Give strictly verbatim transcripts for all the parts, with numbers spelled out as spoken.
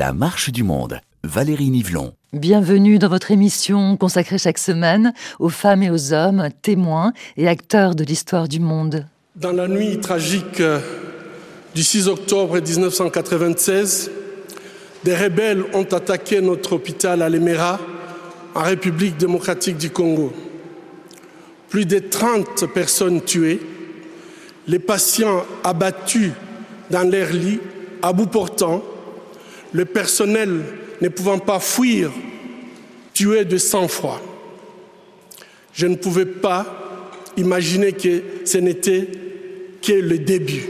La marche du monde, Valérie Nivelon. Bienvenue dans votre émission consacrée chaque semaine aux femmes et aux hommes, témoins et acteurs de l'histoire du monde. Dans la nuit tragique du six octobre dix-neuf cent quatre-vingt-seize, des rebelles ont attaqué notre hôpital à Lemera, en République démocratique du Congo. Plus de trente personnes tuées, les patients abattus dans leur lit, à bout portant, le personnel ne pouvant pas fuir, tué de sang-froid. Je ne pouvais pas imaginer que ce n'était que le début.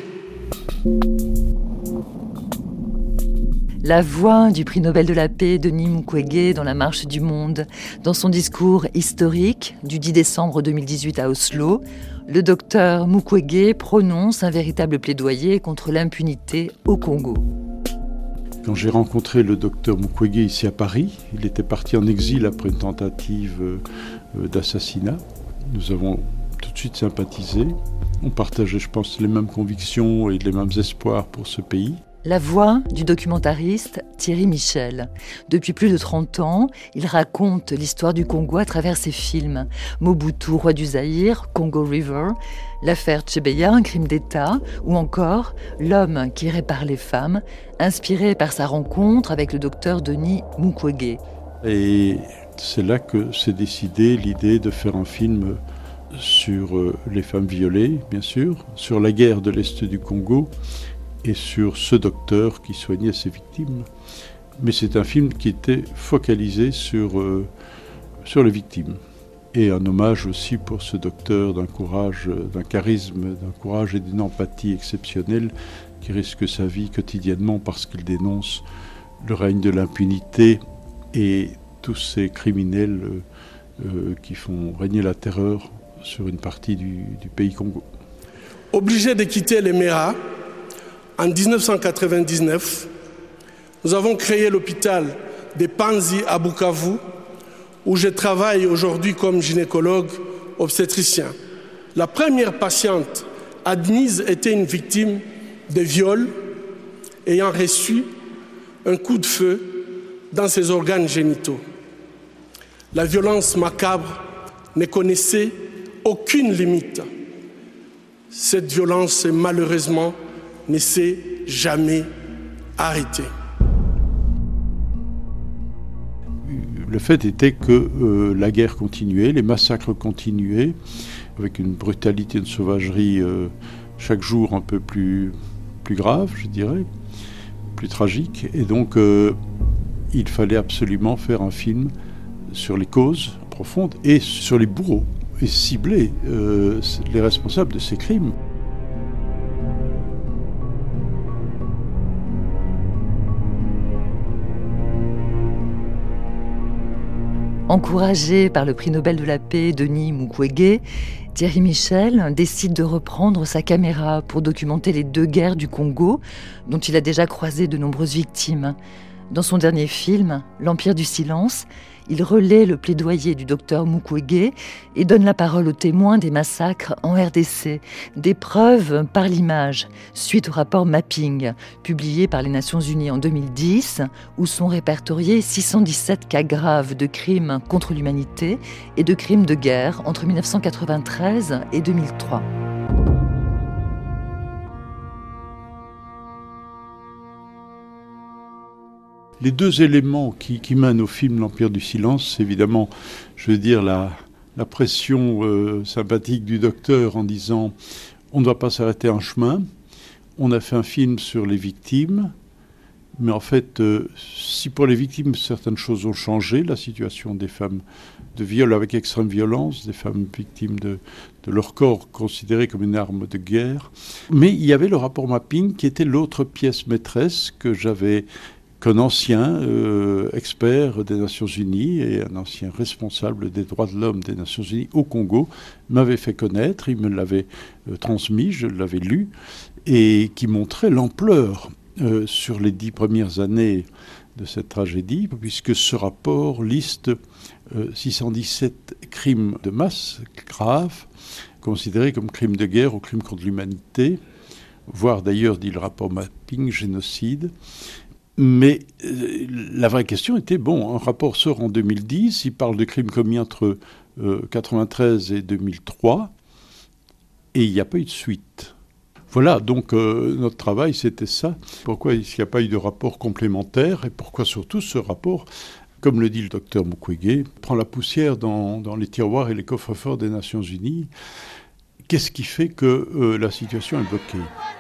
La voix du prix Nobel de la paix Denis Mukwege dans La marche du monde. Dans son discours historique du dix décembre deux mille dix-huit à Oslo, le docteur Mukwege prononce un véritable plaidoyer contre l'impunité au Congo. Quand j'ai rencontré le docteur Mukwege ici à Paris, il était parti en exil après une tentative d'assassinat. Nous avons tout de suite sympathisé. On partageait, je pense, les mêmes convictions et les mêmes espoirs pour ce pays. La voix du documentariste Thierry Michel. Depuis plus de trente ans, il raconte l'histoire du Congo à travers ses films. Mobutu, roi du Zaïre, Congo River, l'affaire Tchebeya, un crime d'État, ou encore L'homme qui répare les femmes, inspiré par sa rencontre avec le docteur Denis Mukwege. Et c'est là que s'est décidée l'idée de faire un film sur les femmes violées, bien sûr, sur la guerre de l'Est du Congo, et sur ce docteur qui soignait ses victimes. Mais c'est un film qui était focalisé sur, euh, sur les victimes. Et un hommage aussi pour ce docteur d'un courage, d'un charisme, d'un courage et d'une empathie exceptionnelle qui risque sa vie quotidiennement parce qu'il dénonce le règne de l'impunité et tous ces criminels euh, euh, qui font régner la terreur sur une partie du, du pays Congo. Obligé de quitter les Lemera, en dix-neuf cent quatre-vingt-dix-neuf, nous avons créé l'hôpital de Panzi à Bukavu, où je travaille aujourd'hui comme gynécologue obstétricien. La première patiente admise était une victime de viol ayant reçu un coup de feu dans ses organes génitaux. La violence macabre ne connaissait aucune limite. Cette violence, malheureusement, ne s'est jamais arrêté. Le fait était que euh, la guerre continuait, les massacres continuaient, avec une brutalité, une sauvagerie euh, chaque jour un peu plus, plus grave, je dirais, plus tragique. Et donc, euh, il fallait absolument faire un film sur les causes profondes et sur les bourreaux, et cibler euh, les responsables de ces crimes. Encouragé par le prix Nobel de la paix Denis Mukwege, Thierry Michel décide de reprendre sa caméra pour documenter les deux guerres du Congo, dont il a déjà croisé de nombreuses victimes. Dans son dernier film, L'Empire du silence, il relaie le plaidoyer du docteur Mukwege et donne la parole aux témoins des massacres en R D C, des preuves par l'image, suite au rapport Mapping, publié par les Nations Unies en deux mille dix, où sont répertoriés six cent dix-sept cas graves de crimes contre l'humanité et de crimes de guerre entre mille neuf cent quatre-vingt-treize et deux mille trois. Les deux éléments qui, qui mènent au film L'Empire du silence, c'est évidemment, je veux dire, la, la pression euh, sympathique du docteur en disant on ne doit pas s'arrêter en chemin. On a fait un film sur les victimes, mais en fait, euh, si pour les victimes certaines choses ont changé, la situation des femmes de viol avec extrême violence, des femmes victimes de, de leur corps considéré comme une arme de guerre, mais il y avait le rapport Mapping qui était l'autre pièce maîtresse que j'avais qu'un ancien euh, expert des Nations Unies et un ancien responsable des droits de l'homme des Nations Unies au Congo m'avait fait connaître, il me l'avait euh, transmis, je l'avais lu, et qui montrait l'ampleur euh, sur les dix premières années de cette tragédie, puisque ce rapport liste euh, six cent dix-sept crimes de masse graves, considérés comme crimes de guerre ou crimes contre l'humanité, voire d'ailleurs, dit le rapport Mapping, génocide. Mais euh, la vraie question était, bon, un rapport sort en deux mille dix, il parle de crimes commis entre euh, quatre-vingt-treize et deux mille trois, et il n'y a pas eu de suite. Voilà, donc euh, notre travail, c'était ça. Pourquoi il n'y a pas eu de rapport complémentaire, et pourquoi surtout ce rapport, comme le dit le docteur Mukwege, prend la poussière dans, dans les tiroirs et les coffres-forts des Nations Unies. Qu'est-ce qui fait que euh, la situation est bloquée ?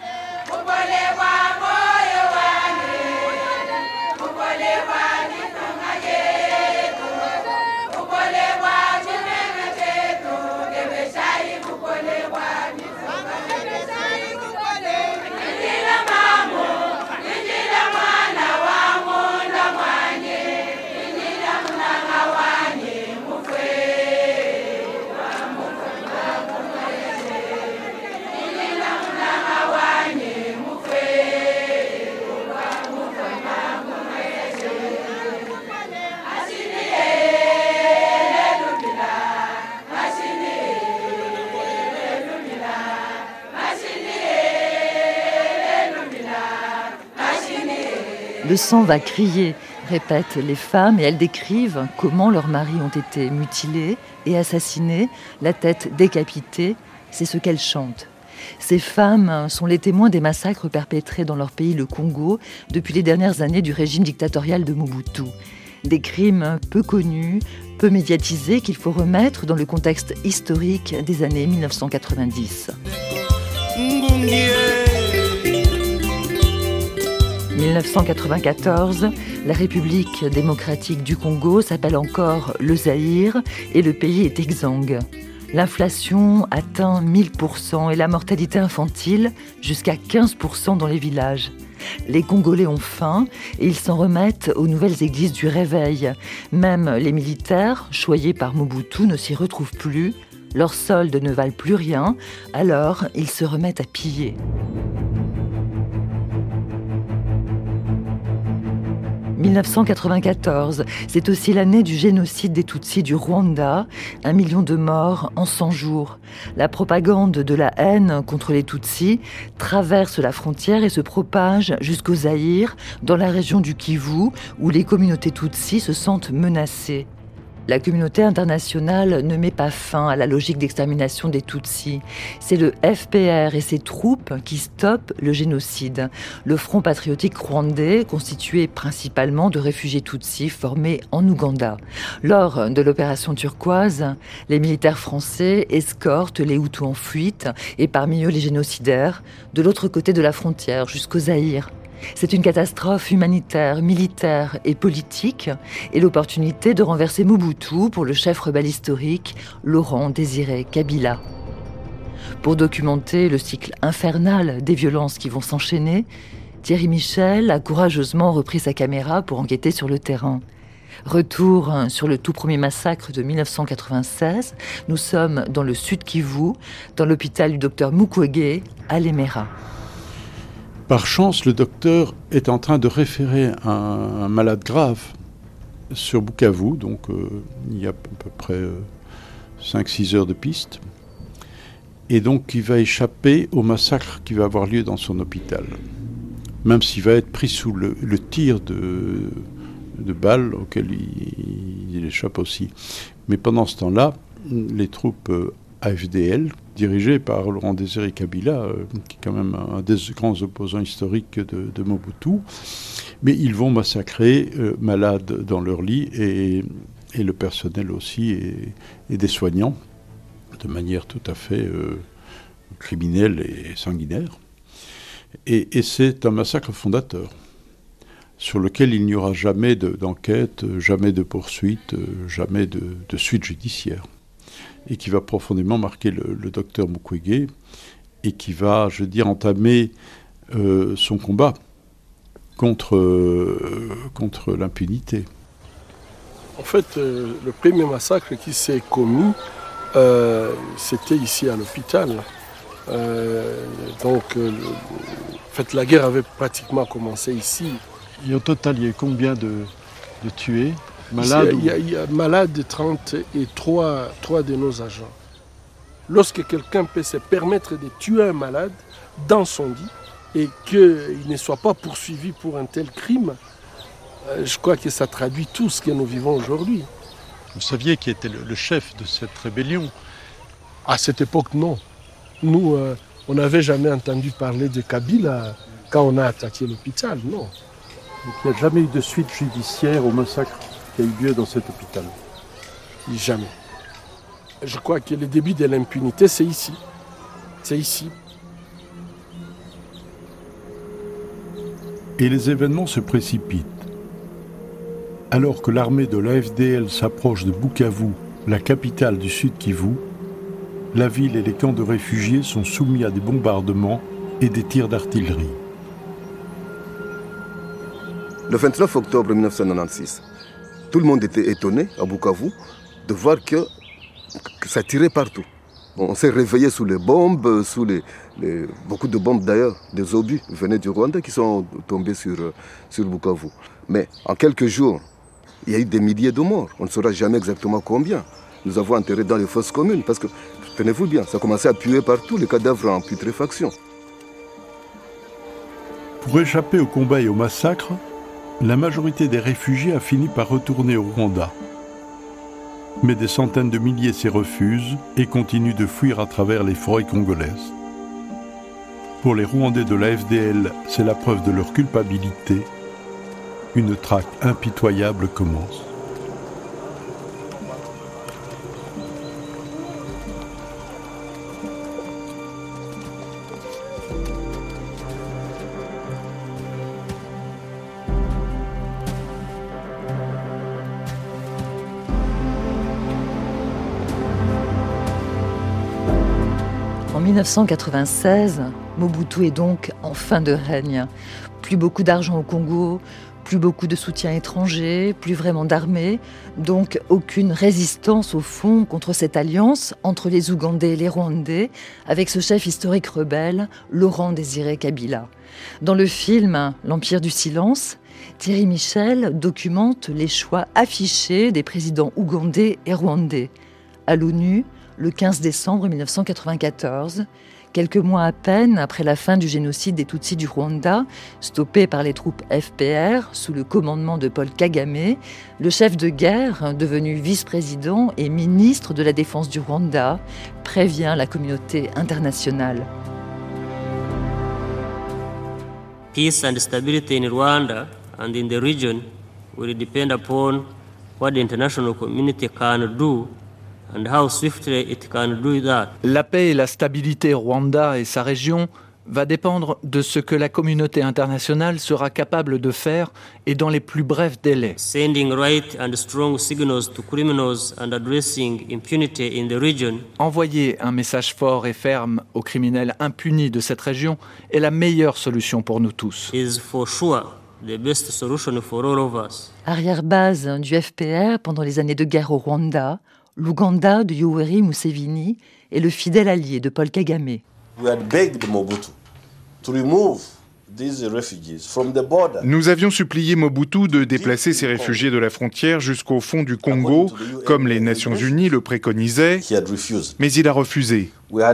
Le sang va crier, répètent les femmes, et elles décrivent comment leurs maris ont été mutilés et assassinés, la tête décapitée. C'est ce qu'elles chantent. Ces femmes sont les témoins des massacres perpétrés dans leur pays, le Congo, depuis les dernières années du régime dictatorial de Mobutu. Des crimes peu connus, peu médiatisés, qu'il faut remettre dans le contexte historique des années mille neuf cent quatre-vingt-dix. dix-neuf cent quatre-vingt-quatorze, la République démocratique du Congo s'appelle encore le Zaïre et le pays est exsangue. L'inflation atteint mille pour cent et la mortalité infantile jusqu'à quinze pour cent dans les villages. Les Congolais ont faim et ils s'en remettent aux nouvelles églises du réveil. Même les militaires, choyés par Mobutu, ne s'y retrouvent plus. Leurs soldes ne valent plus rien, alors ils se remettent à piller. dix-neuf cent quatre-vingt-quatorze, c'est aussi l'année du génocide des Tutsis du Rwanda, un million de morts en cent jours. La propagande de la haine contre les Tutsis traverse la frontière et se propage jusqu'au Zaïre, dans la région du Kivu, où les communautés Tutsis se sentent menacées. La communauté internationale ne met pas fin à la logique d'extermination des Tutsis. C'est le F P R et ses troupes qui stoppent le génocide. Le Front patriotique rwandais, constitué principalement de réfugiés Tutsis formés en Ouganda. Lors de l'opération turquoise, les militaires français escortent les Hutus en fuite et parmi eux les génocidaires, de l'autre côté de la frontière jusqu'au Zaïre. C'est une catastrophe humanitaire, militaire et politique et l'opportunité de renverser Mobutu pour le chef rebelle historique Laurent Désiré Kabila. Pour documenter le cycle infernal des violences qui vont s'enchaîner, Thierry Michel a courageusement repris sa caméra pour enquêter sur le terrain. Retour sur le tout premier massacre de dix-neuf cent quatre-vingt-seize. Nous sommes dans le Sud Kivu, dans l'hôpital du docteur Mukwege à Lemera. Par chance, le docteur est en train de référer un, un malade grave sur Bukavu, donc euh, il y a à peu près euh, cinq six heures de piste, et donc il va échapper au massacre qui va avoir lieu dans son hôpital, même s'il va être pris sous le, le tir de, de balles auquel il, il échappe aussi. Mais pendant ce temps-là, les troupes euh, A F D L, dirigé par Laurent Désiré Kabila, euh, qui est quand même un des grands opposants historiques de, de Mobutu. Mais ils vont massacrer euh, malades dans leur lit et, et le personnel aussi et, et des soignants de manière tout à fait euh, criminelle et sanguinaire. Et, et c'est un massacre fondateur sur lequel il n'y aura jamais de, d'enquête, jamais de poursuite, jamais de, de suite judiciaire. Et qui va profondément marquer le, le docteur Mukwege et qui va, je veux dire, entamer euh, son combat contre, euh, contre l'impunité. En fait, euh, le premier massacre qui s'est commis, euh, c'était ici à l'hôpital. Euh, donc, euh, en fait, la guerre avait pratiquement commencé ici. Et au total, il y a eu combien de, de tués? Malade, il, y a, il y a malade de trente et trois, trois de nos agents. Lorsque quelqu'un peut se permettre de tuer un malade dans son lit, et qu'il ne soit pas poursuivi pour un tel crime, je crois que ça traduit tout ce que nous vivons aujourd'hui. Vous saviez qui était le, le chef de cette rébellion? À cette époque, non. Nous, euh, on n'avait jamais entendu parler de Kabila quand on a attaqué l'hôpital, non. Donc il n'y a jamais eu de suite judiciaire au massacre qui a eu lieu dans cet hôpital? Jamais. Je crois que le début de l'impunité, c'est ici. C'est ici. Et les événements se précipitent. Alors que l'armée de l'A F D L s'approche de Bukavu, la capitale du Sud Kivu, la ville et les camps de réfugiés sont soumis à des bombardements et des tirs d'artillerie. Le vingt-neuf octobre mille neuf cent quatre-vingt-seize, tout le monde était étonné à Bukavu de voir que, que ça tirait partout. Bon, on s'est réveillé sous les bombes, sous les, les, beaucoup de bombes d'ailleurs, des obus venaient du Rwanda qui sont tombés sur, sur Bukavu. Mais en quelques jours, il y a eu des milliers de morts. On ne saura jamais exactement combien. Nous avons enterré dans les fosses communes parce que, tenez-vous bien, ça commençait à puer partout, les cadavres en putréfaction. Pour échapper au combat et au massacre, la majorité des réfugiés a fini par retourner au Rwanda. Mais des centaines de milliers s'y refusent et continuent de fuir à travers les forêts congolaises. Pour les Rwandais de l'A F D L, c'est la preuve de leur culpabilité. Une traque impitoyable commence. En mille neuf cent quatre-vingt-seize, Mobutu est donc en fin de règne. Plus beaucoup d'argent au Congo, plus beaucoup de soutien étranger, plus vraiment d'armée, donc aucune résistance au fond contre cette alliance entre les Ougandais et les Rwandais, avec ce chef historique rebelle, Laurent Désiré Kabila. Dans le film L'Empire du silence, Thierry Michel documente les choix affichés des présidents ougandais et rwandais. À l'ONU, le quinze décembre mille neuf cent quatre-vingt-quatorze, quelques mois à peine après la fin du génocide des Tutsis du Rwanda, stoppé par les troupes F P R sous le commandement de Paul Kagame, le chef de guerre, devenu vice-président et ministre de la Défense du Rwanda, prévient la communauté internationale. Peace and stability in Rwanda and in the region will depend upon what the international community can do and how swiftly it can do that. La paix et la stabilité au Rwanda et sa région va dépendre de ce que la communauté internationale sera capable de faire et dans les plus brefs délais. Sending right and strong signals to criminals and addressing impunity in the region. Envoyer un message fort et ferme aux criminels impunis de cette région est la meilleure solution pour nous tous. Is for sure the best solution for all of us. Arrière-base du F P R pendant les années de guerre au Rwanda, l'Ouganda de Yoweri Museveni est le fidèle allié de Paul Kagame. Nous avions supplié Mobutu de déplacer ces réfugiés de la frontière jusqu'au fond du Congo, comme les Nations Unies le préconisaient, mais il a refusé.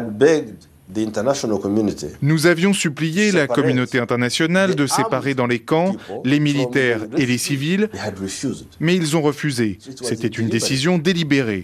Nous avions supplié la communauté internationale de séparer dans les camps les militaires et les civils, mais ils ont refusé. C'était une décision délibérée.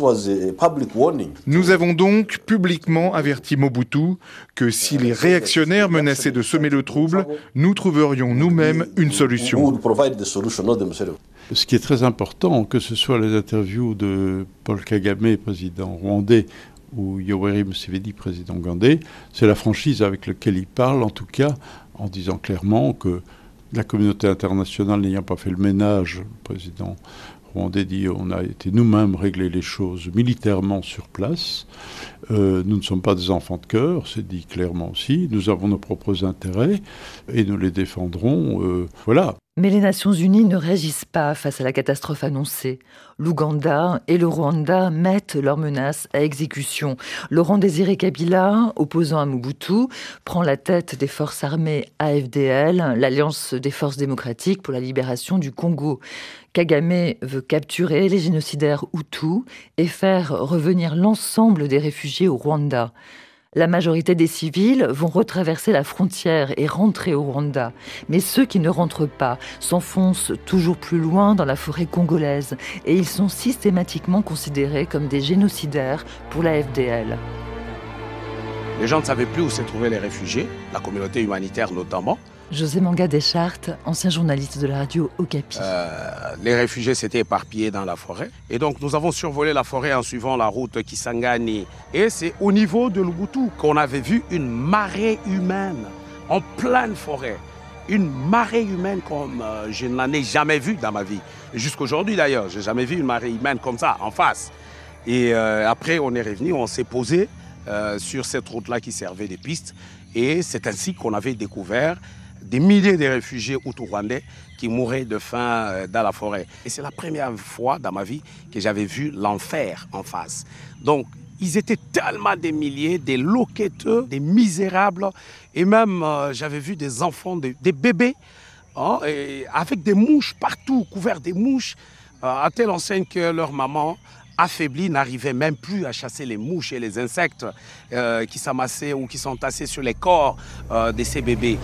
Nous avons donc publiquement averti Mobutu que si les réactionnaires menaçaient de semer le trouble, nous trouverions nous-mêmes une solution. Ce qui est très important, que ce soit les interviews de Paul Kagame, président rwandais, ou Yoweri Museveni, président ougandais, c'est la franchise avec laquelle il parle, en tout cas, en disant clairement que la communauté internationale n'ayant pas fait le ménage, le président rwandais dit on a été nous-mêmes régler les choses militairement sur place. Euh, nous ne sommes pas des enfants de cœur, c'est dit clairement aussi. Nous avons nos propres intérêts et nous les défendrons. Euh, voilà. Mais les Nations Unies ne réagissent pas face à la catastrophe annoncée. L'Ouganda et le Rwanda mettent leurs menaces à exécution. Laurent Désiré Kabila, opposant à Mobutu, prend la tête des forces armées A F D L, l'Alliance des forces démocratiques pour la libération du Congo. Kagame veut capturer les génocidaires Hutus et faire revenir l'ensemble des réfugiés au Rwanda. La majorité des civils vont retraverser la frontière et rentrer au Rwanda. Mais ceux qui ne rentrent pas s'enfoncent toujours plus loin dans la forêt congolaise et ils sont systématiquement considérés comme des génocidaires pour la F D L. Les gens ne savaient plus où se trouvaient les réfugiés, la communauté humanitaire notamment. José Manga Deschartes, ancien journaliste de la radio Okapi. Euh, les réfugiés s'étaient éparpillés dans la forêt. Et donc nous avons survolé la forêt en suivant la route Kisangani. Et c'est au niveau de Lubutu qu'on avait vu une marée humaine en pleine forêt. Une marée humaine comme euh, je n'en ai jamais vue dans ma vie. Jusqu'aujourd'hui d'ailleurs, je n'ai jamais vu une marée humaine comme ça, en face. Et euh, après on est revenu, on s'est posé euh, sur cette route-là qui servait de piste. Et c'est ainsi qu'on avait découvert des milliers de réfugiés hutu-rwandais qui mouraient de faim dans la forêt. Et c'est la première fois dans ma vie que j'avais vu l'enfer en face. Donc, ils étaient tellement des milliers, des loqueteux, des misérables. Et même, euh, j'avais vu des enfants, des, des bébés, hein, et avec des mouches partout, couverts des mouches, euh, à telle enseigne que leur maman, affaiblie, n'arrivait même plus à chasser les mouches et les insectes euh, qui s'amassaient ou qui sont tassés sur les corps euh, de ces bébés.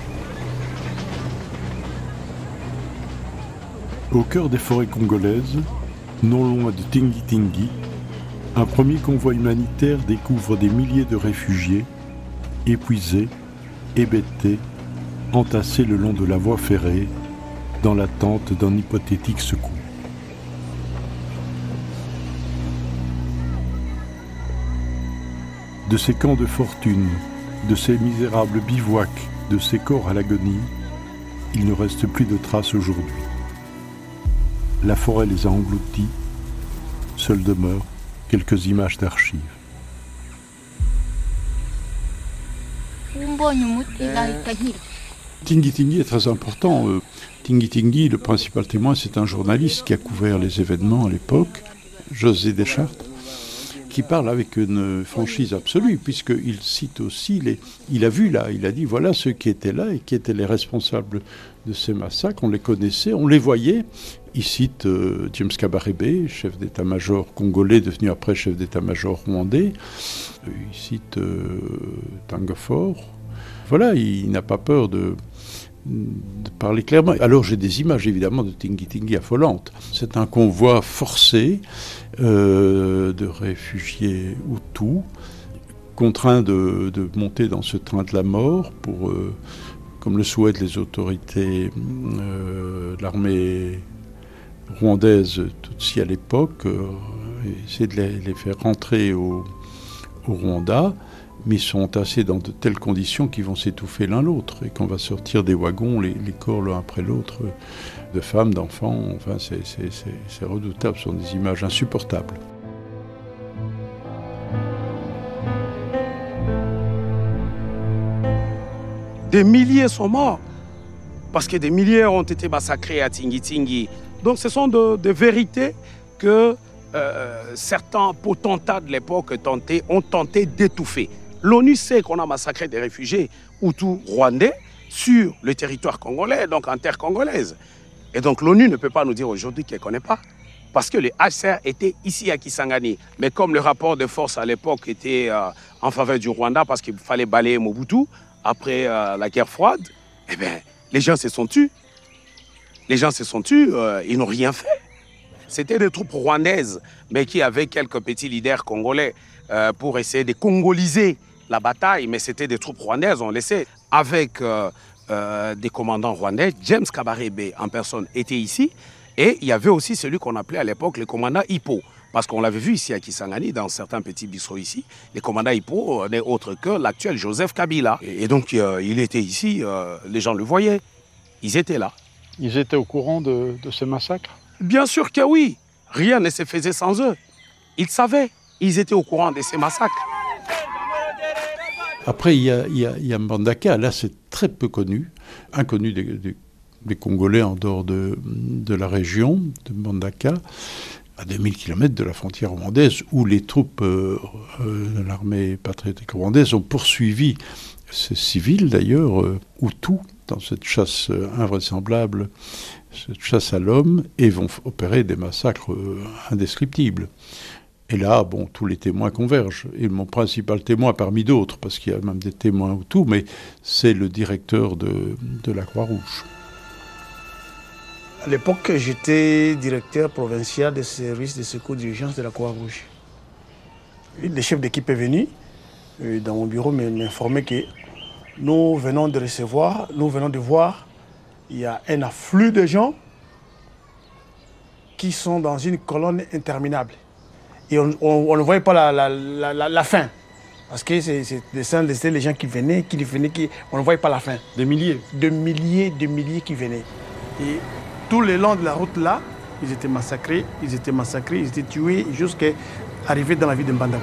Au cœur des forêts congolaises, non loin de Tingi-Tingi, un premier convoi humanitaire découvre des milliers de réfugiés, épuisés, hébétés, entassés le long de la voie ferrée, dans l'attente d'un hypothétique secours. De ces camps de fortune, de ces misérables bivouacs, de ces corps à l'agonie, il ne reste plus de traces aujourd'hui. La forêt les a engloutis, seules demeurent quelques images d'archives. Tingi Tingi est très important. Euh, Tingi Tingi, le principal témoin, c'est un journaliste qui a couvert les événements à l'époque, José Deschartes, qui parle avec une franchise absolue, puisqu'il cite aussi les... Il a vu là, il a dit, voilà ceux qui étaient là et qui étaient les responsables de ces massacres, on les connaissait, on les voyait. Il cite euh, James Kabarebe, chef d'état-major congolais, devenu après chef d'état-major rwandais. Euh, il cite euh, Tango Faure. Voilà, il, il n'a pas peur de, de parler clairement. Alors j'ai des images évidemment de Tingi Tingi affolantes. C'est un convoi forcé euh, de réfugiés Hutus, contraints de, de monter dans ce train de la mort pour, euh, comme le souhaitent les autorités euh, de l'armée rwandaise Tutsi à l'époque, euh, essayer de les, les faire rentrer au, au Rwanda, mais ils sont entassés dans de telles conditions qu'ils vont s'étouffer l'un l'autre et qu'on va sortir des wagons, les, les corps l'un après l'autre, de femmes, d'enfants, enfin c'est, c'est, c'est, c'est redoutable, ce sont des images insupportables. Des milliers sont morts, parce que des milliers ont été massacrés à Tingi Tingi. Donc ce sont de, de vérités que euh, certains potentats de l'époque tenté, ont tenté d'étouffer. L'ONU sait qu'on a massacré des réfugiés hutus rwandais sur le territoire congolais, donc en terre congolaise. Et donc l'ONU ne peut pas nous dire aujourd'hui qu'elle ne connaît pas. Parce que les H C R étaient ici à Kisangani. Mais comme le rapport de force à l'époque était euh, en faveur du Rwanda, parce qu'il fallait balayer Mobutu après euh, la guerre froide, eh bien, les gens se sont tus. Les gens se sont tus, euh, ils n'ont rien fait. C'était des troupes rwandaises, mais qui avaient quelques petits leaders congolais euh, pour essayer de congoliser la bataille. Mais c'était des troupes rwandaises, on le sait. Avec euh, euh, des commandants rwandais, James Kabarebe en personne était ici. Et il y avait aussi celui qu'on appelait à l'époque le commandant Hippo. Parce qu'on l'avait vu ici à Kisangani, dans certains petits bistrots ici. Le commandant Hippo n'est autre que l'actuel Joseph Kabila. Et, et donc euh, il était ici, euh, les gens le voyaient. Ils étaient là. Ils étaient au courant de, de ces massacres? Bien sûr que oui. Rien ne se faisait sans eux. Ils savaient. Ils étaient au courant de ces massacres. Après, il y a, il y a, il y a Mbandaka. Là, c'est très peu connu. Inconnu des, des, des Congolais en dehors de, de la région de Mbandaka, à deux mille kilomètres de la frontière rwandaise, où les troupes euh, euh, de l'armée patriotique rwandaise ont poursuivi ces civils, d'ailleurs, euh, Hutus, dans cette chasse euh, invraisemblable, cette chasse à l'homme, et vont f- opérer des massacres euh, indescriptibles. Et là, bon, tous les témoins convergent. Et mon principal témoin, parmi d'autres, parce qu'il y a même des témoins autour, mais c'est le directeur de, de la Croix-Rouge. À l'époque, j'étais directeur provincial des services de secours d'urgence de la Croix-Rouge. Le chef d'équipe est venu dans mon bureau m'informer que nous venons de recevoir, nous venons de voir, il y a un afflux de gens qui sont dans une colonne interminable. Et on, on, on ne voyait pas la, la, la, la, la fin. Parce que c'était les gens qui venaient, qui venaient, qui, on ne voyait pas la fin. Des milliers De milliers, de milliers qui venaient. Et tout le long de la route là, ils étaient massacrés, ils étaient massacrés, ils étaient tués jusqu'à arriver dans la ville de Mbandaka.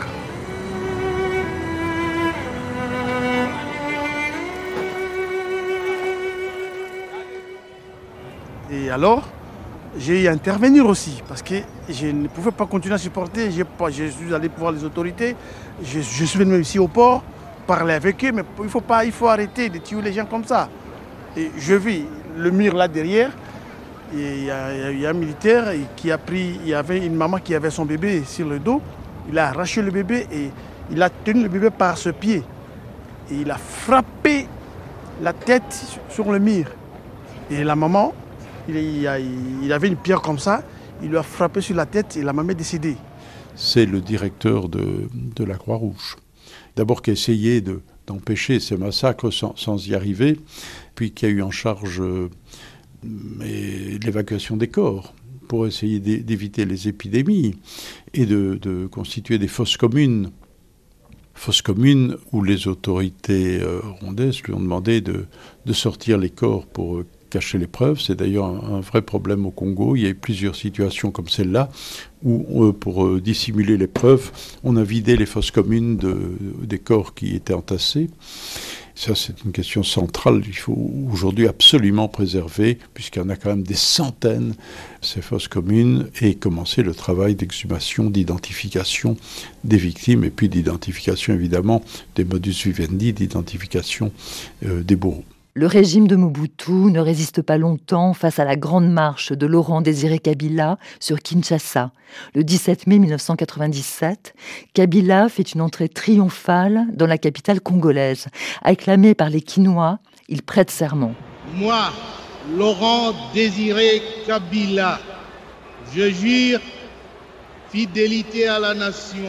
Et alors, j'ai eu à intervenir aussi, parce que je ne pouvais pas continuer à supporter. Pas, je suis allé voir les autorités, je, je suis venu ici au port, parler avec eux, mais il faut, pas, il faut arrêter de tuer les gens comme ça. Et je vis le mur là derrière, et il y, a, il y a un militaire qui a pris, il y avait une maman qui avait son bébé sur le dos, il a arraché le bébé et il a tenu le bébé par ce pied. Et il a frappé la tête sur le mur. Et la maman, il, a, il avait une pierre comme ça, il lui a frappé sur la tête et la maman est décédée. C'est le directeur de, de la Croix-Rouge. D'abord qui a essayé de, d'empêcher ces massacres sans, sans y arriver, puis qui a eu en charge euh, l'évacuation des corps pour essayer d'éviter les épidémies et de, de constituer des fosses communes. Fosses communes où les autorités euh, rwandaises lui ont demandé de, de sortir les corps pour euh, cacher les preuves. C'est d'ailleurs un, un vrai problème au Congo. Il y a eu plusieurs situations comme celle-là où, euh, pour euh, dissimuler les preuves, on a vidé les fosses communes de, des corps qui étaient entassés. Ça, c'est une question centrale. Il faut aujourd'hui absolument préserver, puisqu'il y en a quand même des centaines, ces fosses communes, et commencer le travail d'exhumation, d'identification des victimes, et puis d'identification, évidemment, des modus vivendi, d'identification euh, des bourreaux. Le régime de Mobutu ne résiste pas longtemps face à la grande marche de Laurent-Désiré Kabila sur Kinshasa. Le dix-sept mai mille neuf cent quatre-vingt-dix-sept, Kabila fait une entrée triomphale dans la capitale congolaise. Acclamé par les Kinois, il prête serment. Moi, Laurent-Désiré Kabila, je jure fidélité à la nation.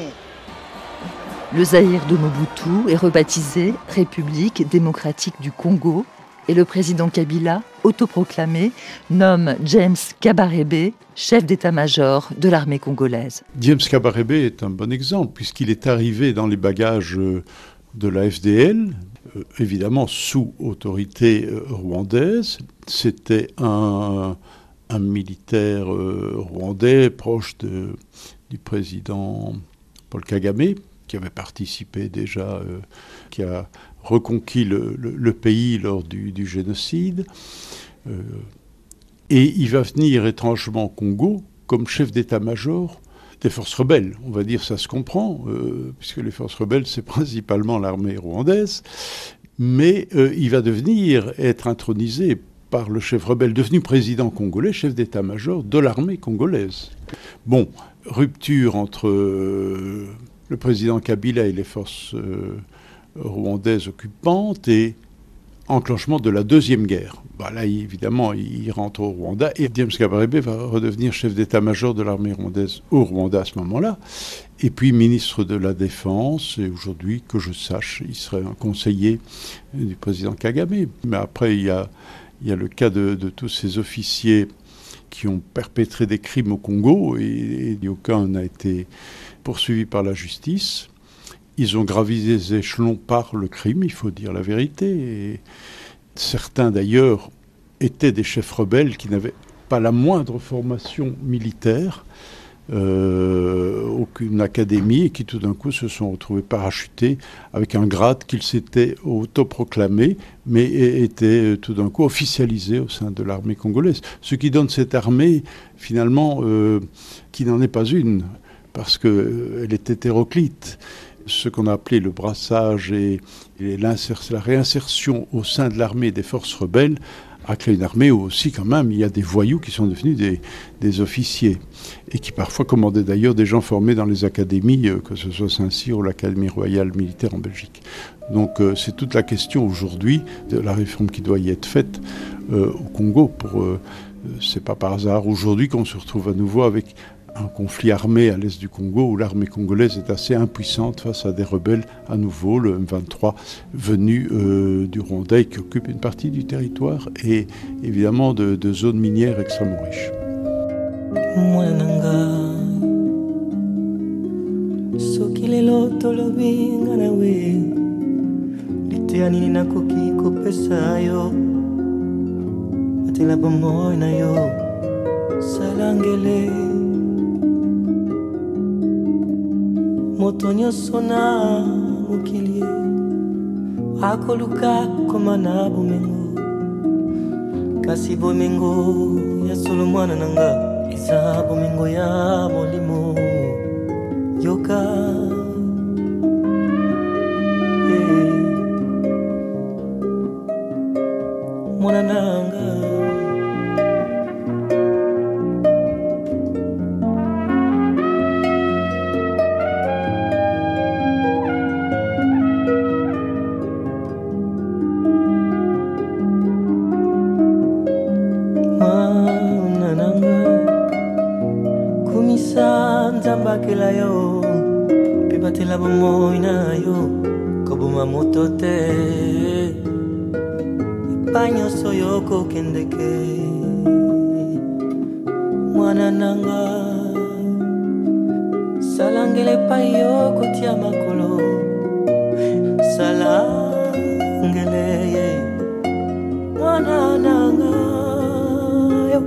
Le Zaïre de Mobutu est rebaptisé République démocratique du Congo et le président Kabila, autoproclamé, nomme James Kabarebe chef d'état-major de l'armée congolaise. James Kabarebe est un bon exemple puisqu'il est arrivé dans les bagages de la F D L, euh, évidemment sous autorité euh, rwandaise. C'était un, un militaire euh, rwandais proche de, du président Paul Kagame, qui avait participé déjà, euh, qui a reconquis le, le, le pays lors du, du génocide. Euh, et il va venir étrangement au Congo comme chef d'état-major des forces rebelles. On va dire, ça se comprend, euh, puisque les forces rebelles, c'est principalement l'armée rwandaise. Mais euh, il va devenir être intronisé par le chef rebelle, devenu président congolais, chef d'état-major de l'armée congolaise. Bon, rupture entre euh, le président Kabila et les forces euh, rwandaises occupantes et enclenchement de la Deuxième Guerre. Bah là, évidemment, il rentre au Rwanda et James Kabarebe va redevenir chef d'état-major de l'armée rwandaise au Rwanda à ce moment-là. Et puis ministre de la Défense, et aujourd'hui, que je sache, il serait un conseiller du président Kagame. Mais après, il y a, il y a le cas de, de tous ces officiers qui ont perpétré des crimes au Congo et, et aucun n'a été poursuivi par la justice. Ils ont gravi les échelons par le crime, il faut dire la vérité. Et certains, d'ailleurs, étaient des chefs rebelles qui n'avaient pas la moindre formation militaire, euh, aucune académie, et qui tout d'un coup se sont retrouvés parachutés avec un grade qu'ils s'étaient autoproclamé, mais étaient tout d'un coup officialisés au sein de l'armée congolaise. Ce qui donne cette armée, finalement, euh, qui n'en est pas une, parce qu'elle est hétéroclite. Ce qu'on a appelé le brassage et, et la réinsertion au sein de l'armée des forces rebelles a créé une armée où aussi, quand même, il y a des voyous qui sont devenus des, des officiers et qui parfois commandaient d'ailleurs des gens formés dans les académies, euh, que ce soit Saint-Cyr ou l'Académie royale militaire en Belgique. Donc euh, c'est toute la question aujourd'hui de la réforme qui doit y être faite euh, au Congo. Pour, euh, c'est pas par hasard aujourd'hui qu'on se retrouve à nouveau avec un conflit armé à l'est du Congo où l'armée congolaise est assez impuissante face à des rebelles à nouveau, le M vingt-trois venu euh, du Rwanda et qui occupe une partie du territoire et évidemment de, de zones minières extrêmement riches. Moto nyonso na mokili akoluka koma na bomengo kasi bomengo ya solo mwana nanga eza bomengo ya molimo yoka yeah. Mwana nanga bakela yo pe batela bomoi na yo koboma moto te panyoso yo kokendeke mwana nanga salangele pa yo kotia makolo salangele ye mwana nanga yo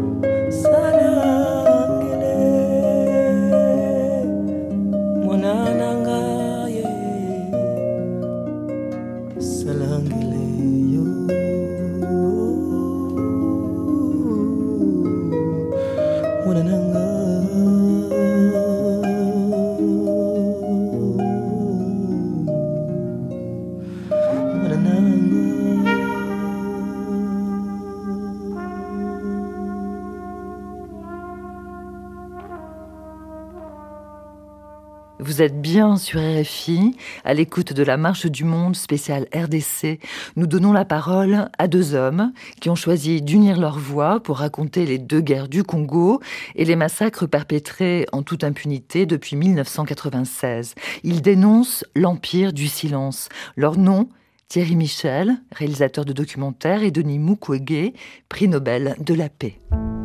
Vous êtes bien sur R F I, à l'écoute de la Marche du Monde spéciale R D C. Nous donnons la parole à deux hommes qui ont choisi d'unir leurs voix pour raconter les deux guerres du Congo et les massacres perpétrés en toute impunité depuis mille neuf cent quatre-vingt-seize. Ils dénoncent l'empire du silence. Leur nom, Thierry Michel, réalisateur de documentaires, et Denis Mukwege, prix Nobel de la paix.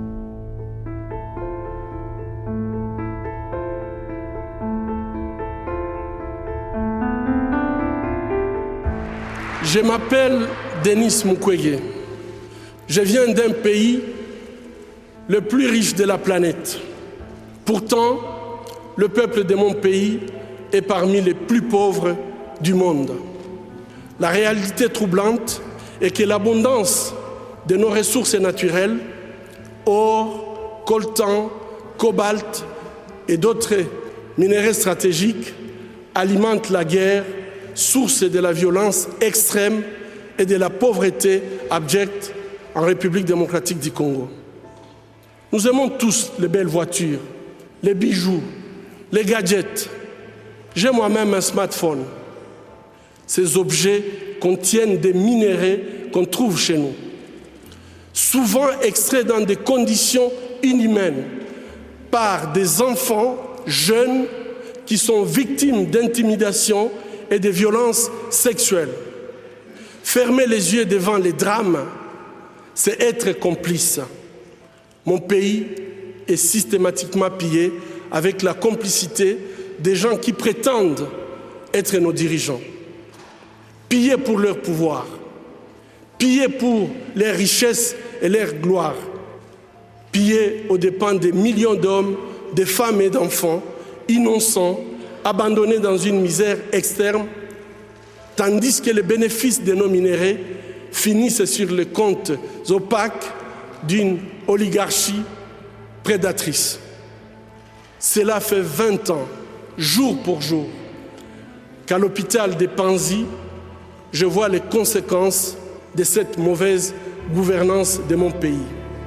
Je m'appelle Denis Mukwege. Je viens d'un pays le plus riche de la planète. Pourtant, le peuple de mon pays est parmi les plus pauvres du monde. La réalité troublante est que l'abondance de nos ressources naturelles, or, coltan, cobalt et d'autres minéraux stratégiques, alimente la guerre, source de la violence extrême et de la pauvreté abjecte en République démocratique du Congo. Nous aimons tous les belles voitures, les bijoux, les gadgets. J'ai moi-même un smartphone. Ces objets contiennent des minéraux qu'on trouve chez nous, souvent extraits dans des conditions inhumaines par des enfants jeunes qui sont victimes d'intimidation et de violences sexuelles. Fermer les yeux devant les drames, c'est être complice. Mon pays est systématiquement pillé avec la complicité des gens qui prétendent être nos dirigeants. Pillés pour leur pouvoir, pillés pour leurs richesses et leur gloire, pillés aux dépens des millions d'hommes, de femmes et d'enfants innocents, abandonnés dans une misère externe, tandis que les bénéfices de nos minéraux finissent sur les comptes opaques d'une oligarchie prédatrice. Cela fait vingt ans, jour pour jour, qu'à l'hôpital de Panzi, je vois les conséquences de cette mauvaise gouvernance de mon pays.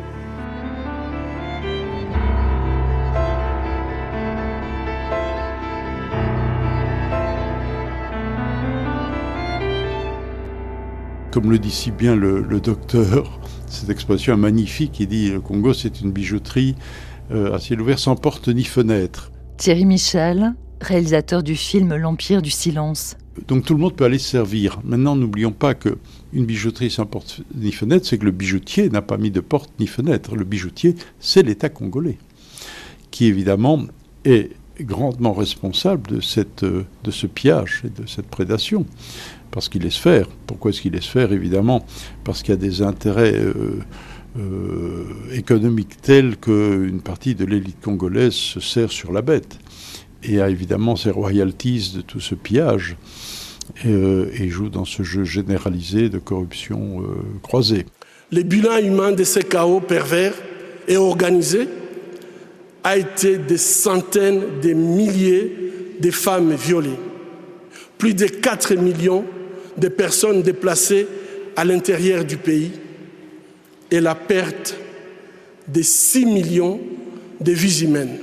Comme le dit si bien le, le docteur, cette expression magnifique, il dit le Congo c'est une bijouterie euh, à ciel ouvert sans porte ni fenêtre. Thierry Michel, réalisateur du film L'Empire du silence. Donc tout le monde peut aller se servir. Maintenant, n'oublions pas qu'une bijouterie sans porte ni fenêtre, c'est que le bijoutier n'a pas mis de porte ni fenêtre. Le bijoutier, c'est l'État congolais, qui évidemment est grandement responsable de, cette, de ce pillage et de cette prédation. Parce qu'il laisse faire. Pourquoi est-ce qu'il laisse faire? Évidemment, parce qu'il y a des intérêts euh, euh, économiques tels qu'une partie de l'élite congolaise se sert sur la bête. Et a évidemment ses royalties de tout ce pillage. Et, euh, et joue dans ce jeu généralisé de corruption euh, croisée. Le bilan humain de ces chaos pervers et organisés a été des centaines de milliers de femmes violées. Plus de quatre millions de personnes déplacées à l'intérieur du pays et la perte de six millions de vies humaines.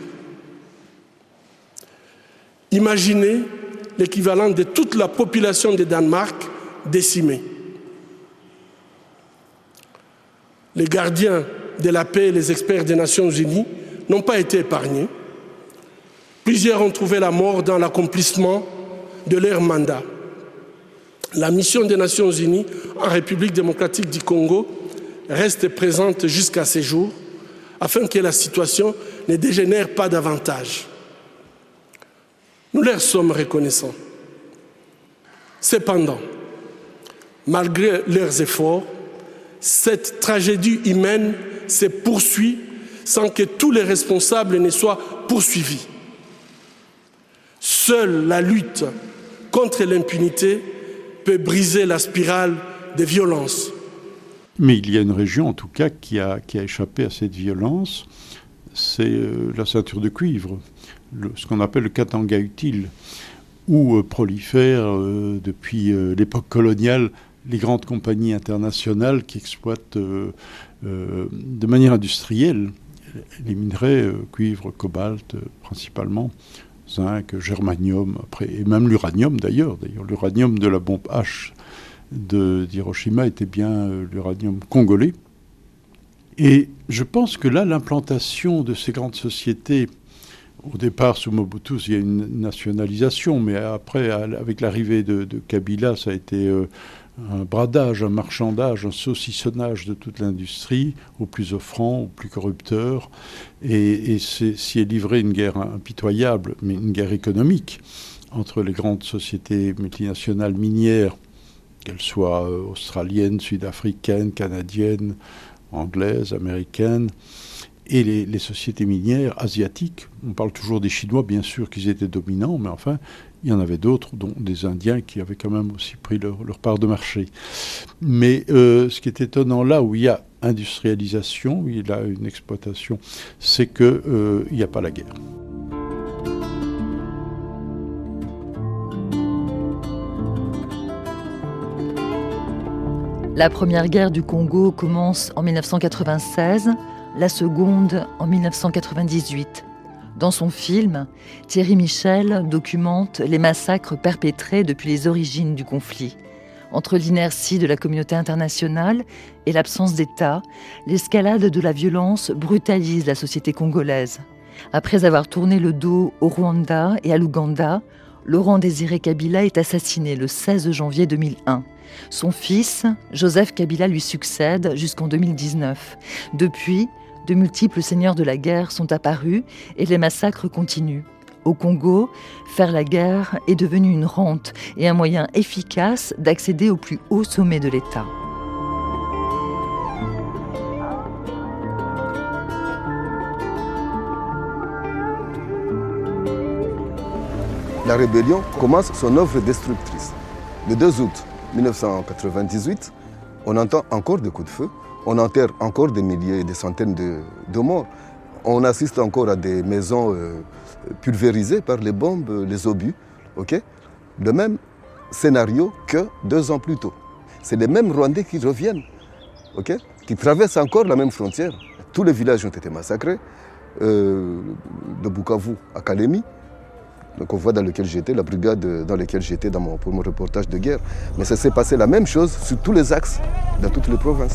Imaginez l'équivalent de toute la population de Danemark décimée. Les gardiens de la paix et les experts des Nations Unies n'ont pas été épargnés. Plusieurs ont trouvé la mort dans l'accomplissement de leur mandat. La mission des Nations Unies en République démocratique du Congo reste présente jusqu'à ce jour afin que la situation ne dégénère pas davantage. Nous leur sommes reconnaissants. Cependant, malgré leurs efforts, cette tragédie humaine se poursuit sans que tous les responsables ne soient poursuivis. Seule la lutte contre l'impunité peut briser la spirale de violence. Mais il y a une région, en tout cas, qui a, qui a échappé à cette violence, c'est euh, la ceinture de cuivre, le, ce qu'on appelle le Katanga utile, où euh, prolifèrent euh, depuis euh, l'époque coloniale les grandes compagnies internationales qui exploitent euh, euh, de manière industrielle les minerais, euh, cuivre, cobalt, euh, principalement, zinc, germanium, après, et même l'uranium d'ailleurs. D'ailleurs, l'uranium de la bombe H de, d'Hiroshima était bien euh, l'uranium congolais. Et je pense que là, l'implantation de ces grandes sociétés, au départ, sous Mobutu, il y a une nationalisation, mais après, avec l'arrivée de, de Kabila, ça a été euh, un bradage, un marchandage, un saucissonnage de toute l'industrie, au plus offrant, au plus corrupteur, et, et s'y est livré une guerre impitoyable, mais une guerre économique, entre les grandes sociétés multinationales minières, qu'elles soient euh, australiennes, sud-africaines, canadiennes, anglaises, américaines, et les, les sociétés minières asiatiques. On parle toujours des Chinois, bien sûr qu'ils étaient dominants, mais enfin, il y en avait d'autres, dont des Indiens qui avaient quand même aussi pris leur, leur part de marché. Mais euh, ce qui est étonnant là où il y a industrialisation, où il y a une exploitation, c'est qu'il euh, n'y a pas la guerre. La première guerre du Congo commence en mille neuf cent quatre-vingt-seize, la seconde en mille neuf cent quatre-vingt-dix-huit. Dans son film, Thierry Michel documente les massacres perpétrés depuis les origines du conflit. Entre l'inertie de la communauté internationale et l'absence d'État, l'escalade de la violence brutalise la société congolaise. Après avoir tourné le dos au Rwanda et à l'Ouganda, Laurent-Désiré Kabila est assassiné le seize janvier deux mille un. Son fils, Joseph Kabila, lui succède jusqu'en deux mille dix-neuf. Depuis, de multiples seigneurs de la guerre sont apparus et les massacres continuent. Au Congo, faire la guerre est devenu une rente et un moyen efficace d'accéder au plus haut sommet de l'État. La rébellion commence son œuvre destructrice. Le deux août mille neuf cent quatre-vingt-dix-huit, on entend encore des coups de feu, on enterre encore des milliers et des centaines de, de morts. On assiste encore à des maisons euh, pulvérisées par les bombes, les obus. Okay? Le même scénario que deux ans plus tôt. C'est les mêmes Rwandais qui reviennent. Okay? qui traversent encore la même frontière. Tous les villages ont été massacrés, euh, de Bukavu à Kalemi, le convoi dans lequel j'étais, la brigade dans laquelle j'étais dans mon, pour mon reportage de guerre. Mais ça s'est passé la même chose sur tous les axes, dans toutes les provinces.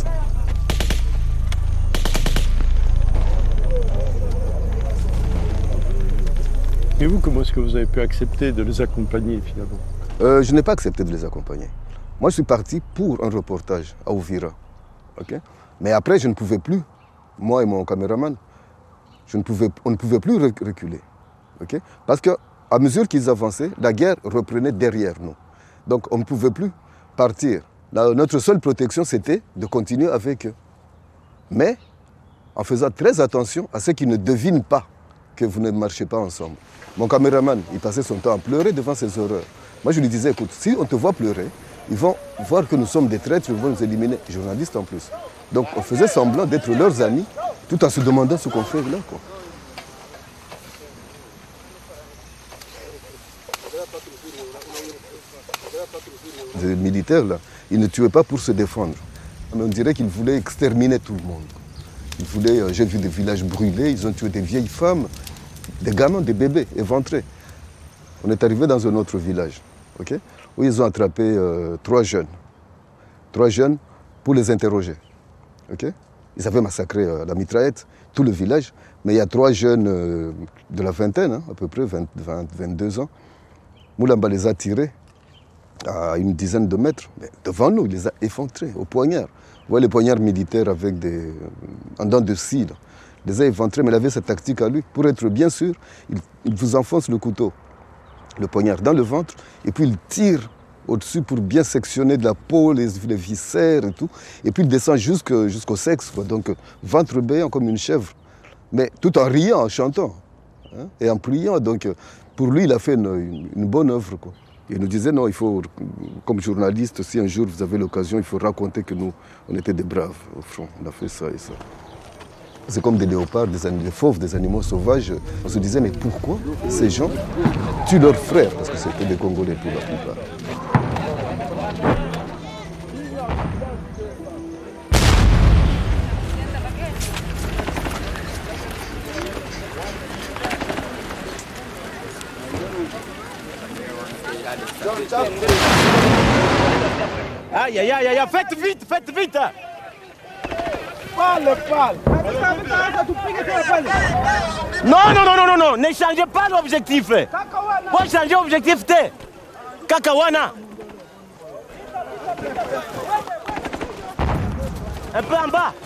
Et vous, comment est-ce que vous avez pu accepter de les accompagner finalement? euh, Je n'ai pas accepté de les accompagner. Moi, je suis parti pour un reportage à Uvira. Okay? Mais après, je ne pouvais plus, moi et mon caméraman, je ne pouvais, on ne pouvait plus reculer. Okay? Parce qu'à mesure qu'ils avançaient, la guerre reprenait derrière nous. Donc, on ne pouvait plus partir. La, notre seule protection, c'était de continuer avec eux. Mais en faisant très attention à ceux qui ne devinent pas que vous ne marchez pas ensemble. Mon caméraman, il passait son temps à pleurer devant ces horreurs. Moi, je lui disais, écoute, si on te voit pleurer, ils vont voir que nous sommes des traîtres, ils vont nous éliminer, journalistes en plus. Donc, on faisait semblant d'être leurs amis, tout en se demandant ce qu'on fait là, quoi. Les militaires, là, ils ne tuaient pas pour se défendre. Mais on dirait qu'ils voulaient exterminer tout le monde. Ils voulaient, euh, j'ai vu des villages brûlés, ils ont tué des vieilles femmes, des gamins, des bébés éventrés. On est arrivé dans un autre village, okay, où ils ont attrapé euh, trois jeunes. Trois jeunes pour les interroger. Okay. Ils avaient massacré euh, la mitraillette, tout le village, mais il y a trois jeunes euh, de la vingtaine, hein, à peu près, vingt, vingt, vingt-deux ans. Moulamba les a tirés à une dizaine de mètres. Mais devant nous, il les a effondrés au poignard. Vous voyez les poignards militaires avec des, en dents de scie. Là. Il les a éventrés, mais il avait cette tactique à lui. Pour être bien sûr, il, il vous enfonce le couteau, le poignard dans le ventre, et puis il tire au-dessus pour bien sectionner de la peau, les, les viscères et tout. Et puis il descend jusqu'au, jusqu'au sexe, quoi. Donc ventre béant comme une chèvre. Mais tout en riant, en chantant, hein, et en priant. Donc pour lui, il a fait une, une, une bonne œuvre, quoi. Il nous disait, non, il faut, comme journaliste, si un jour vous avez l'occasion, il faut raconter que nous, on était des braves au front. On a fait ça et ça. C'est comme des léopards, des, des fauves, des animaux sauvages. On se disait, mais pourquoi ces gens tuent leurs frères? Parce que c'était des Congolais pour la plupart. Aïe, aïe, aïe, aïe, faites vite, faites vite. Parle, parle. Non, non, non, non, non, non, ne changez pas l'objectif. Pour changer l'objectif, t'es Kakawana. Un peu en bas.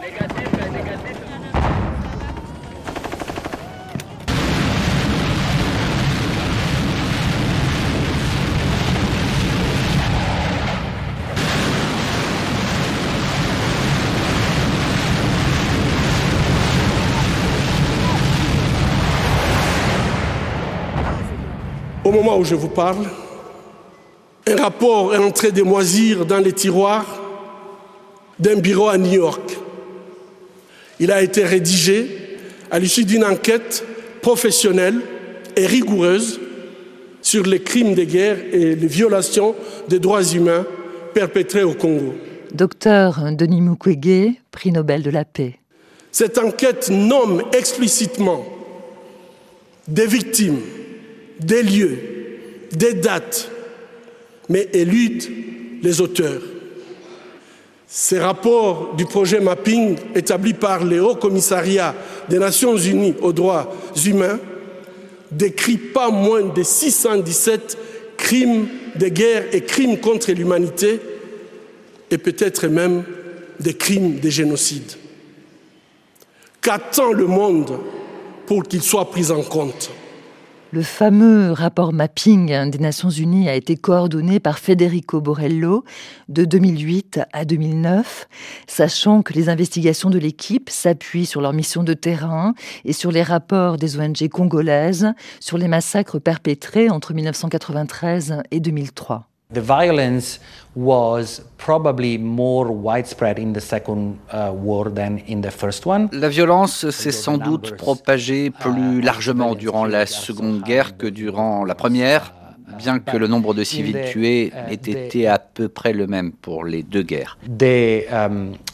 Au moment où je vous parle, un rapport est en train de moisir dans les tiroirs d'un bureau à New York. Il a été rédigé à l'issue d'une enquête professionnelle et rigoureuse sur les crimes de guerre et les violations des droits humains perpétrés au Congo. Docteur Denis Mukwege, prix Nobel de la paix. Cette enquête nomme explicitement des victimes, des lieux, des dates, mais élude les auteurs. Ces rapports du projet Mapping, établi par le Haut Commissariat des Nations Unies aux droits humains, décrit pas moins de six cent dix-sept crimes de guerre et crimes contre l'humanité, et peut-être même des crimes de génocide. Qu'attend le monde pour qu'ils soient pris en compte ? Le fameux rapport Mapping des Nations Unies a été coordonné par Federico Borello de deux mille huit à deux mille neuf, sachant que les investigations de l'équipe s'appuient sur leur mission de terrain et sur les rapports des O N G congolaises sur les massacres perpétrés entre mille neuf cent quatre-vingt-treize et deux mille trois. The violence was probably more widespread in the second uh, war than in the first one. La violence s'est sans doute propagée plus largement durant la Seconde Guerre que durant la Première, bien que le nombre de civils tués ait été à peu près le même pour les deux guerres. The um,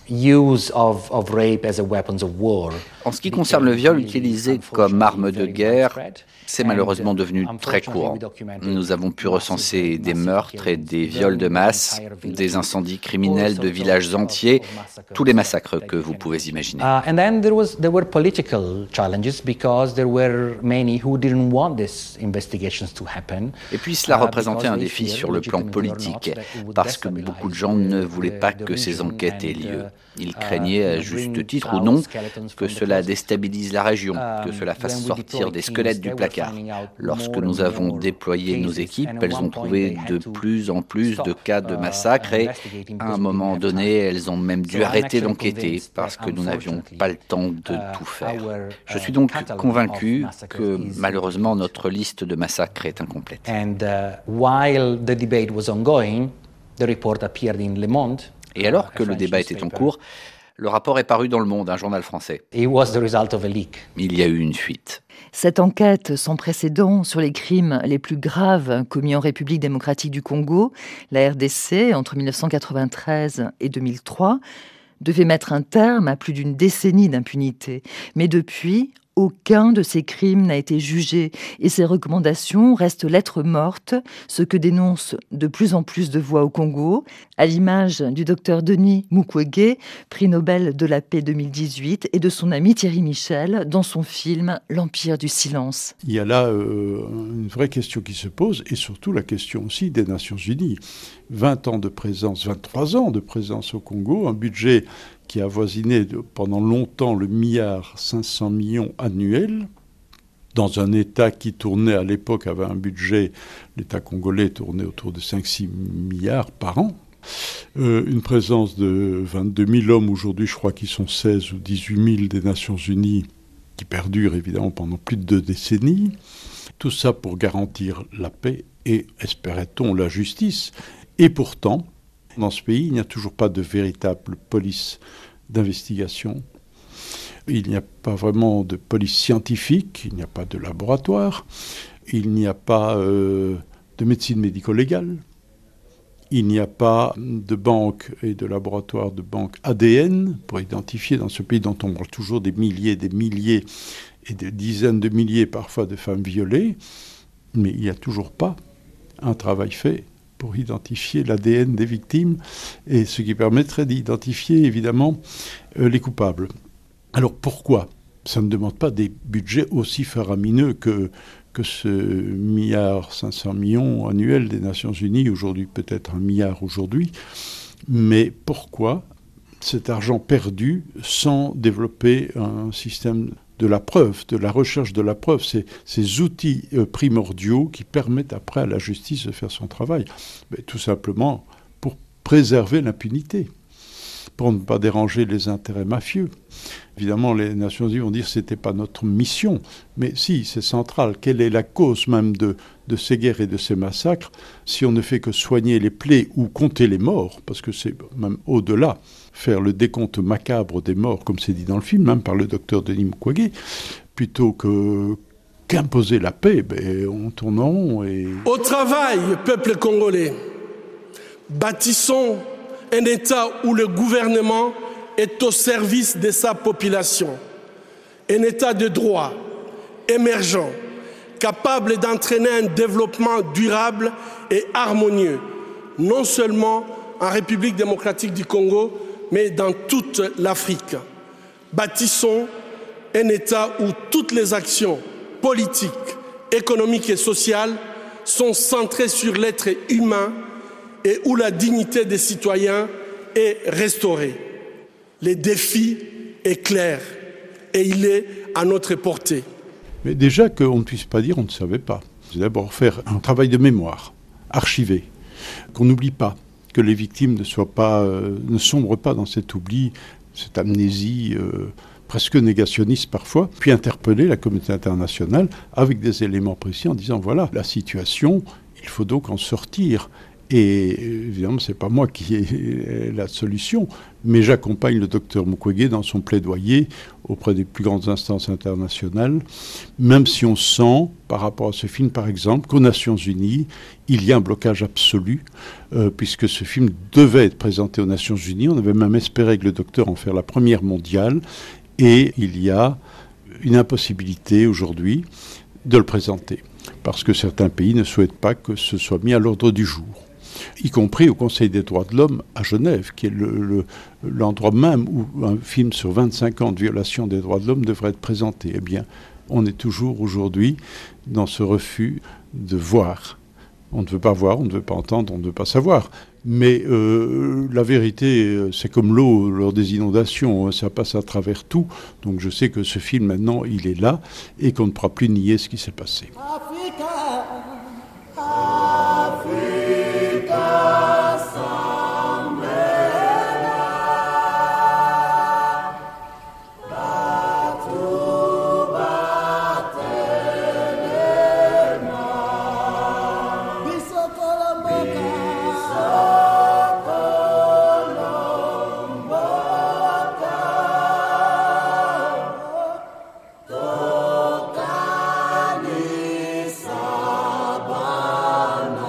use of, of rape as a weapons of war. En ce qui concerne le viol utilisé comme arme de guerre, c'est malheureusement devenu très courant. Nous avons pu recenser des meurtres et des viols de masse, des incendies criminels de villages entiers, tous les massacres que vous pouvez imaginer. Uh, and then there was there were political challenges because there were many who didn't want these investigations to happen. Et puis cela représentait un défi sur le plan politique, parce que beaucoup de gens ne voulaient pas que ces enquêtes aient lieu. Ils craignaient, à juste titre ou non, que cela déstabilise la région, que cela fasse sortir des squelettes du placard. Lorsque nous avons déployé nos équipes, elles ont trouvé de plus en plus de cas de massacres et, à un moment donné, elles ont même dû arrêter d'enquêter parce que nous n'avions pas le temps de tout faire. Je suis donc convaincu que, malheureusement, notre liste de massacres est incomplète. And uh, while the debate was ongoing, the report appeared in Le Monde. Et alors que le débat était en cours, le rapport est paru dans Le Monde, un journal français. It was the result of a leak. Il y a eu une fuite. Cette enquête sans précédent sur les crimes les plus graves commis en République démocratique du Congo, la R D C, entre dix-neuf cent quatre-vingt-treize et deux mille trois, devait mettre un terme à plus d'une décennie d'impunité. Mais depuis, aucun de ces crimes n'a été jugé et ces recommandations restent lettres mortes, ce que dénoncent de plus en plus de voix au Congo, à l'image du docteur Denis Mukwege, prix Nobel de la paix deux mille dix-huit, et de son ami Thierry Michel dans son film L'Empire du silence. Il y a là euh, une vraie question qui se pose et surtout la question aussi des Nations Unies. vingt ans de présence, vingt-trois ans de présence au Congo, un budget qui a avoisiné de, pendant longtemps le milliard cinq cents millions annuel, dans un État qui tournait à l'époque, avait un budget, l'État congolais tournait autour de cinq à six milliards par an. Euh, une présence de vingt-deux mille hommes, aujourd'hui je crois qu'ils sont seize ou dix-huit mille des Nations Unies, qui perdurent évidemment pendant plus de deux décennies. Tout ça pour garantir la paix et, espérait-on, la justice. Et pourtant, dans ce pays, il n'y a toujours pas de véritable police d'investigation. Il n'y a pas vraiment de police scientifique, il n'y a pas de laboratoire, il n'y a pas euh, de médecine médico-légale, il n'y a pas de banque et de laboratoire de banque A D N pour identifier dans ce pays dont on parle toujours des milliers, des milliers et des dizaines de milliers parfois de femmes violées, mais il n'y a toujours pas un travail fait pour identifier l'A D N des victimes, et ce qui permettrait d'identifier évidemment euh, les coupables. Alors pourquoi ? Ça ne demande pas des budgets aussi faramineux que, que ce milliard cinq cents millions annuel des Nations Unies, aujourd'hui peut-être un milliard aujourd'hui, mais pourquoi cet argent perdu sans développer un système de la preuve, de la recherche de la preuve, ces, ces outils euh, primordiaux qui permettent après à la justice de faire son travail. Mais tout simplement pour préserver l'impunité, pour ne pas déranger les intérêts mafieux. Évidemment, les Nations Unies vont dire que ce n'était pas notre mission, mais si, c'est central. Quelle est la cause même de, de ces guerres et de ces massacres si on ne fait que soigner les plaies ou compter les morts, parce que c'est même au-delà, faire le décompte macabre des morts, comme c'est dit dans le film, même par le docteur Denis Mukwege, plutôt que qu'imposer la paix, ben, on tourne en rond. Et... Au travail, peuple congolais, bâtissons un État où le gouvernement est au service de sa population. Un État de droit, émergent, capable d'entraîner un développement durable et harmonieux, non seulement en République démocratique du Congo, mais dans toute l'Afrique. Bâtissons un État où toutes les actions politiques, économiques et sociales sont centrées sur l'être humain et où la dignité des citoyens est restaurée. Le défi est clair et il est à notre portée. Mais déjà qu'on ne puisse pas dire on ne savait pas. C'est d'abord faire un travail de mémoire, archivé, qu'on n'oublie pas, que les victimes ne soient pas, euh, ne sombrent pas dans cet oubli, cette amnésie euh, presque négationniste parfois, puis interpeller la communauté internationale avec des éléments précis en disant voilà la situation, il faut donc en sortir. Et évidemment, ce n'est pas moi qui ai la solution, mais j'accompagne le docteur Mukwege dans son plaidoyer auprès des plus grandes instances internationales, même si on sent, par rapport à ce film par exemple, qu'aux Nations Unies, il y a un blocage absolu, euh, puisque ce film devait être présenté aux Nations Unies. On avait même espéré avec le docteur en faire la première mondiale, et il y a une impossibilité aujourd'hui de le présenter, parce que certains pays ne souhaitent pas que ce soit mis à l'ordre du jour, y compris au Conseil des droits de l'homme à Genève, qui est le, le, l'endroit même où un film sur vingt-cinq ans de violation des droits de l'homme devrait être présenté. Eh bien, on est toujours aujourd'hui dans ce refus de voir. On ne veut pas voir, on ne veut pas entendre, on ne veut pas savoir. Mais euh, la vérité, c'est comme l'eau lors des inondations, ça passe à travers tout. Donc je sais que ce film, maintenant, il est là et qu'on ne pourra plus nier ce qui s'est passé. Africa, Africa, Sambela, Batu Batelema, Bisokolomboka, Bisokolomboka, Tokani Sabana.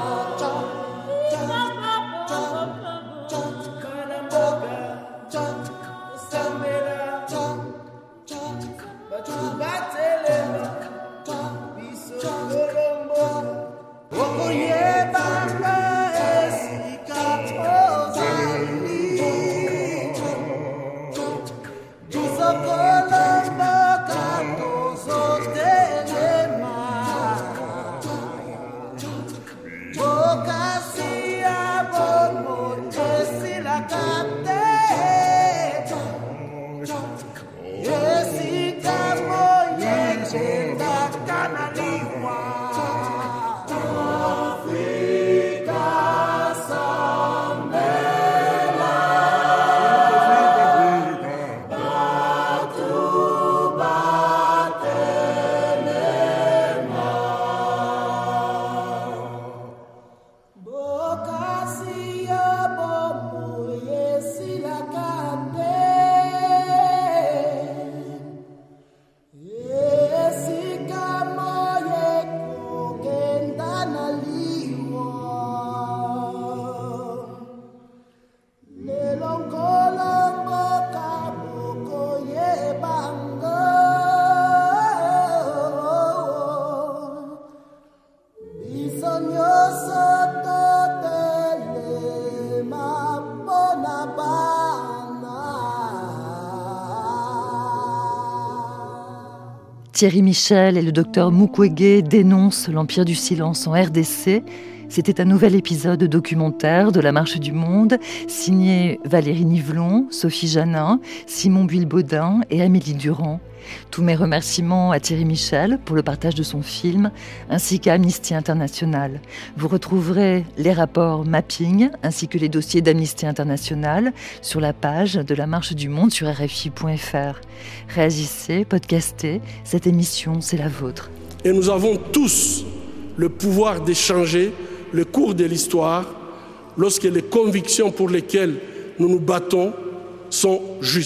Thierry Michel et le docteur Mukwege dénoncent l'Empire du silence en R D C. C'était un nouvel épisode documentaire de La Marche du Monde, signé Valérie Nivelon, Sophie Janin, Simon Buil-Baudin et Amélie Durand. Tous mes remerciements à Thierry Michel pour le partage de son film, ainsi qu'à Amnesty International. Vous retrouverez les rapports mapping, ainsi que les dossiers d'Amnesty International sur la page de La Marche du Monde sur R F I point F R. Réagissez, podcastez, cette émission, c'est la vôtre. Et nous avons tous le pouvoir d'échanger le cours de l'histoire lorsque les convictions pour lesquelles nous nous battons sont justes.